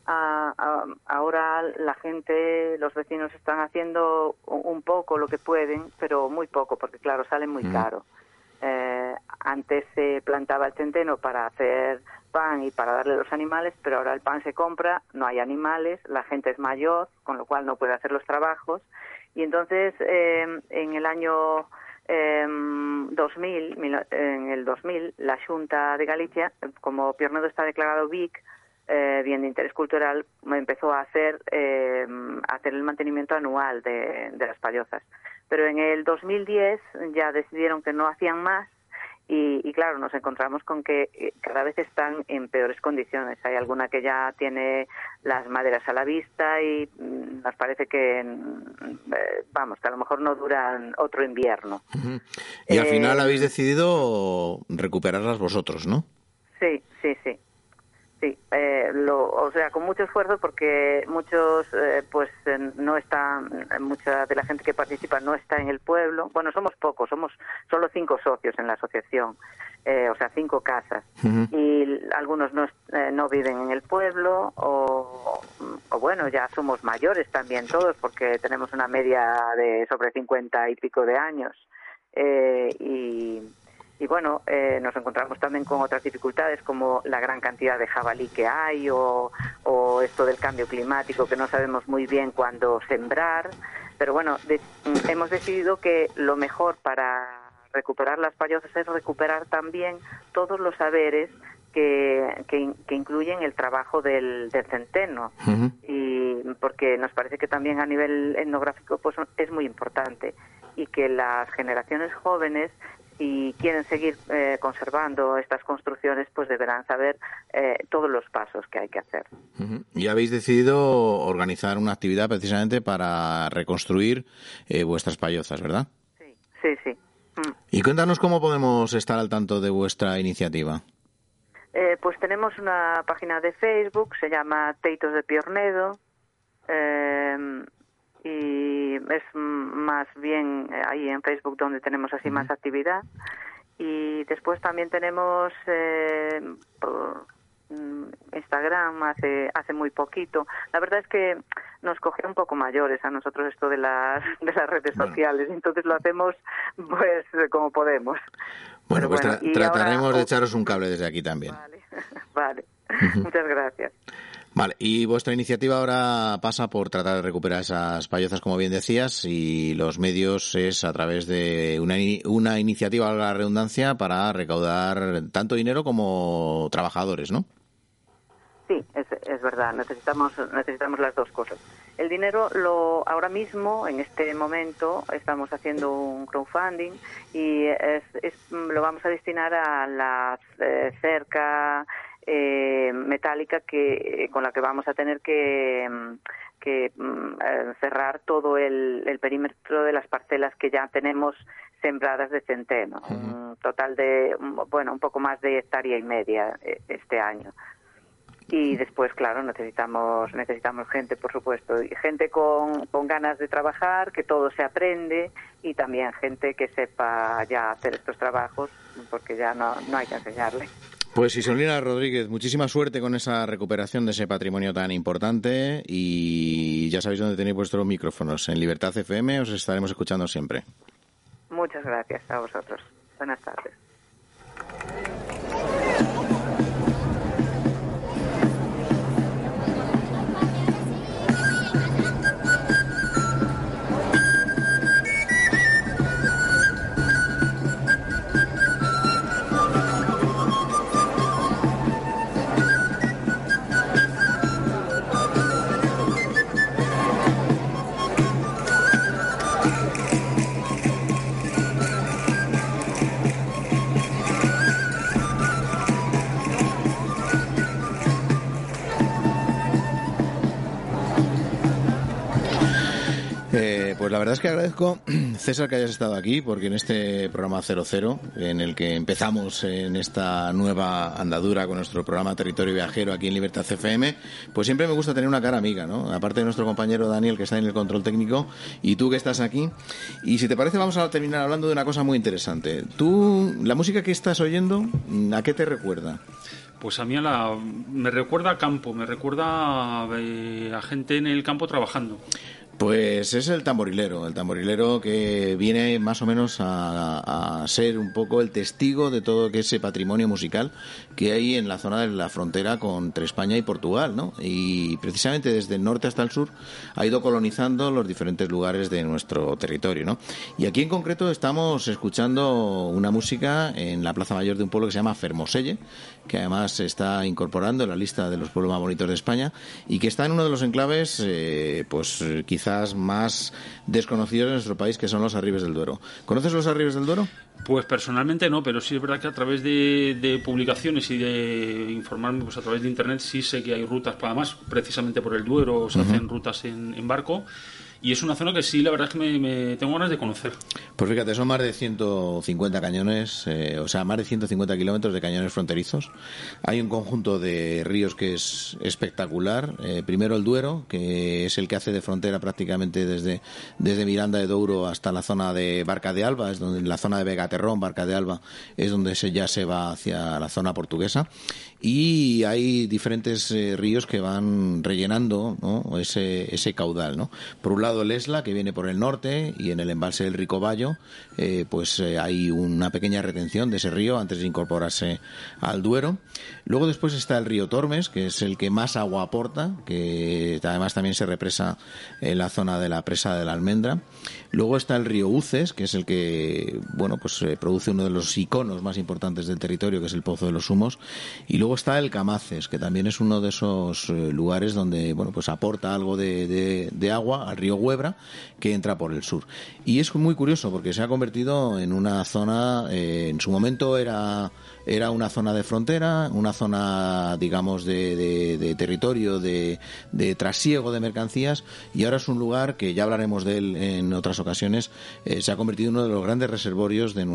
E: ahora la gente, los vecinos están haciendo un poco lo que pueden, pero muy poco, porque claro, sale muy caro. Antes se plantaba el centeno para hacer pan y para darle a los animales, pero ahora el pan se compra, no hay animales, la gente es mayor, con lo cual no puede hacer los trabajos, y entonces en el año... en el 2000, la Xunta de Galicia, como Piornedo está declarado BIC, bien de interés cultural, empezó a hacer el mantenimiento anual de las payozas. Pero en el 2010 ya decidieron que no hacían más y claro, nos encontramos con que cada vez están en peores condiciones. Hay alguna que ya tiene las maderas a la vista y nos parece que, que a lo mejor no duran otro invierno.
B: Y al final habéis decidido recuperarlas vosotros, ¿no?
E: Sí. O sea, con mucho esfuerzo, porque muchos, no están, mucha de la gente que participa no está en el pueblo. Bueno, somos pocos, somos solo 5 socios en la asociación, o sea, 5 casas. Y algunos no viven en el pueblo, o bueno, ya somos mayores también todos, porque tenemos una media de sobre 50 y pico de años. Y bueno, nos encontramos también con otras dificultades, como la gran cantidad de jabalí que hay, o esto del cambio climático, que no sabemos muy bien cuándo sembrar. Pero bueno, hemos decidido que lo mejor para recuperar las payozas es recuperar también todos los saberes que incluyen el trabajo del centeno. Y porque nos parece que también a nivel etnográfico pues es muy importante, y que las generaciones jóvenes, si quieren seguir conservando estas construcciones, pues deberán saber todos los pasos que hay que hacer.
B: Y habéis decidido organizar una actividad precisamente para reconstruir vuestras payozas, ¿verdad?
E: Sí.
B: Y cuéntanos cómo podemos estar al tanto de vuestra iniciativa.
E: Pues tenemos una página de Facebook, se llama Teitos de Piornedo, y es más bien ahí en Facebook donde tenemos así más actividad. Y después también tenemos por Instagram hace muy poquito. La verdad es que nos cogió un poco mayores a nosotros esto de las redes sociales, entonces lo hacemos pues como podemos.
B: Bueno, pues trataremos de echaros un cable desde aquí también.
E: Vale. Muchas gracias.
B: Vale, y vuestra iniciativa ahora pasa por tratar de recuperar esas payozas, como bien decías, y los medios es a través de una iniciativa, valga la redundancia, para recaudar tanto dinero como trabajadores, ¿no?
E: Sí, es verdad, necesitamos las dos cosas. El dinero ahora mismo, en este momento, estamos haciendo un crowdfunding y lo vamos a destinar a la cerca metálica con la que vamos a tener que cerrar todo el perímetro de las parcelas que ya tenemos sembradas de centeno, un total de, un poco más de 1,5 hectáreas este año. Y después, claro, necesitamos gente, por supuesto, y gente con ganas de trabajar, que todo se aprende, y también gente que sepa ya hacer estos trabajos, porque ya no hay que enseñarle.
B: Pues Isolina Rodríguez, muchísima suerte con esa recuperación de ese patrimonio tan importante, y ya sabéis dónde tenéis vuestros micrófonos. En Libertad FM os estaremos escuchando siempre.
E: Muchas gracias a vosotros. Buenas tardes.
B: Pues la verdad es que agradezco, César, que hayas estado aquí, porque en este programa 00, en el que empezamos en esta nueva andadura con nuestro programa Territorio Viajero aquí en Libertad FM, pues siempre me gusta tener una cara amiga, ¿no? Aparte de nuestro compañero Daniel, que está en el control técnico, y tú, que estás aquí. Y si te parece, vamos a terminar hablando de una cosa muy interesante. Tú, la música que estás oyendo, ¿a qué te recuerda?
D: Pues a mí me recuerda a campo, me recuerda a gente en el campo trabajando.
B: Pues es el tamborilero que viene más o menos a ser un poco el testigo de todo ese patrimonio musical que hay en la zona de la frontera entre España y Portugal, ¿no? Y precisamente desde el norte hasta el sur ha ido colonizando los diferentes lugares de nuestro territorio, ¿no? Y aquí en concreto estamos escuchando una música en la Plaza Mayor de un pueblo que se llama Fermoselle, que además se está incorporando en la lista de los pueblos más bonitos de España y que está en uno de los enclaves, quizás más desconocidos en nuestro país, que son los Arribes del Duero. ¿Conoces los Arribes del Duero?
D: Pues personalmente no, pero sí es verdad que a través de publicaciones y de informarme, pues a través de internet sí sé que hay rutas, además precisamente por el Duero se hacen rutas en barco. Y es una zona que sí, la verdad es que me tengo ganas de conocer.
B: Pues fíjate, son más de 150 cañones, más de 150 kilómetros de cañones fronterizos. Hay un conjunto de ríos que es espectacular. Primero el Duero, que es el que hace de frontera prácticamente desde Miranda de Douro hasta la zona de Barca de Alba, es donde la zona de Vegaterrón, Barca de Alba, es donde ya se va hacia la zona portuguesa. Y hay diferentes ríos que van rellenando, ¿no?, ese caudal, ¿no? Por un lado el Esla, que viene por el norte, y en el embalse del Ricoballo hay una pequeña retención de ese río antes de incorporarse al Duero. Luego después está el río Tormes, que es el que más agua aporta, que además también se represa en la zona de la presa de la Almendra. Luego está el río Uces, que es el que produce uno de los iconos más importantes del territorio, que es el Pozo de los Humos. Y luego está el Camaces, que también es uno de esos lugares donde aporta algo de agua al río Huebra, que entra por el sur. Y es muy curioso porque se ha convertido en una zona, en su momento era una zona de frontera, una zona, digamos, de territorio, de trasiego de mercancías, y ahora es un lugar que ya hablaremos de él en otras ocasiones. Se ha convertido en uno de los grandes reservorios de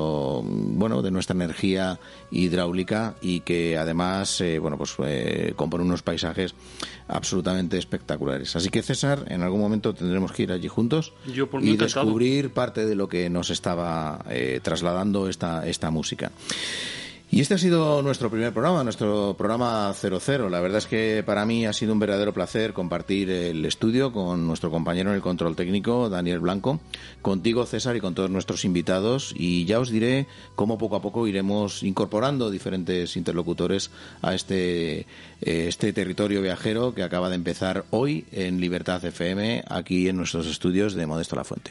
B: nuestra energía hidráulica, y que además compone unos paisajes absolutamente espectaculares. Así que, César, en algún momento tendremos que ir allí juntos y descubrir parte de lo que nos estaba trasladando esta música. Y este ha sido nuestro primer programa, nuestro programa 00. La verdad es que para mí ha sido un verdadero placer compartir el estudio con nuestro compañero en el control técnico, Daniel Blanco, contigo, César, y con todos nuestros invitados. Y ya os diré cómo poco a poco iremos incorporando diferentes interlocutores a este territorio viajero que acaba de empezar hoy en Libertad FM, aquí en nuestros estudios de Modesto Lafuente.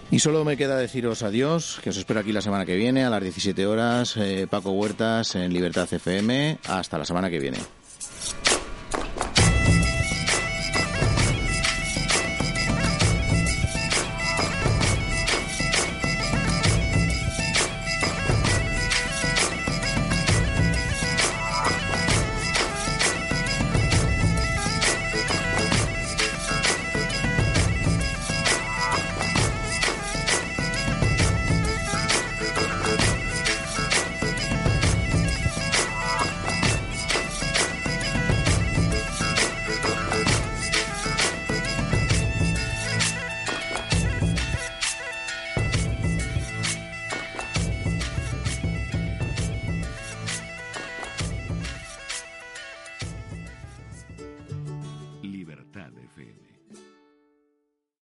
B: Y solo me queda deciros adiós, que os espero aquí la semana que viene a las 17 horas. Paco Huertas en Libertad FM. Hasta la semana que viene.